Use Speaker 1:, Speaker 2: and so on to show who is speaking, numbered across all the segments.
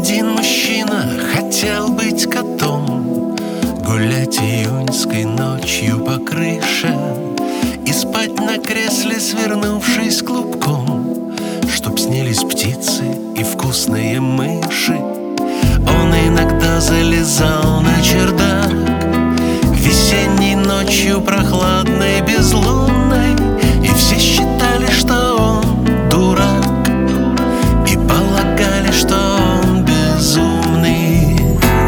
Speaker 1: Один мужчина хотел быть котом, гулять июньской ночью по крыше и спать на кресле, свернувшись клубком, чтоб снились птицы и вкусные мыши. Он иногда залезал на чердак весенней ночью, прохладной, безлунной, и все считали, что он дурак, и полагали, что он безумный.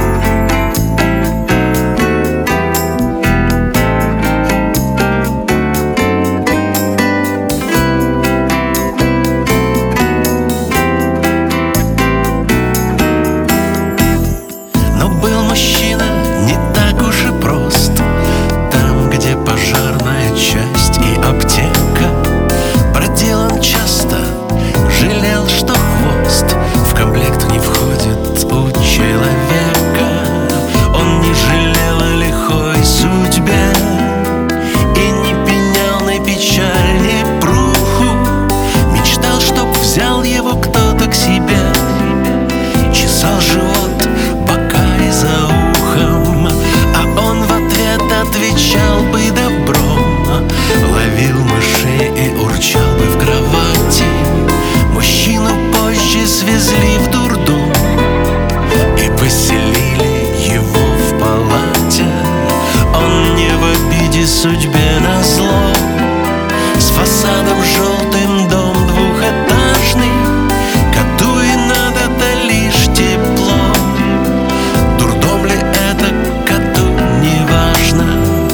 Speaker 1: Но был мужчина не так уж и прост. Там, где пожарная часть и аптека, проделан часто, жалел, что хвост в комплект не входит у человека. Он не жалел о лихой судьбе и не пенял на печаль и пруху. Мечтал, чтоб взял его кто-то к себе, чесал живот бока и за ухом, а он в ответ отвечал бы добром, ловил мышей и урчал бы в кровати. Мужчину позже свезли в дурдом и поселили его в палате. Он не в обиде судьбе назло, с фасадом желтым, дом двухэтажный, коту и надо-то лишь тепло. Дурдом ли это, коту не важно.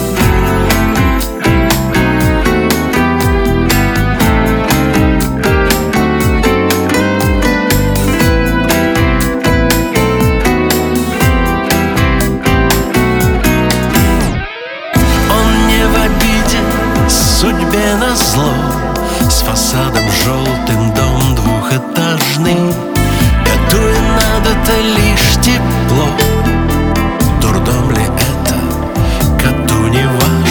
Speaker 1: Он не в обиде судьбе назло, с фасадом желтым, дом двухэтажный, коту и надо-то лишь тепло. Дурдом ли это, коту не важно.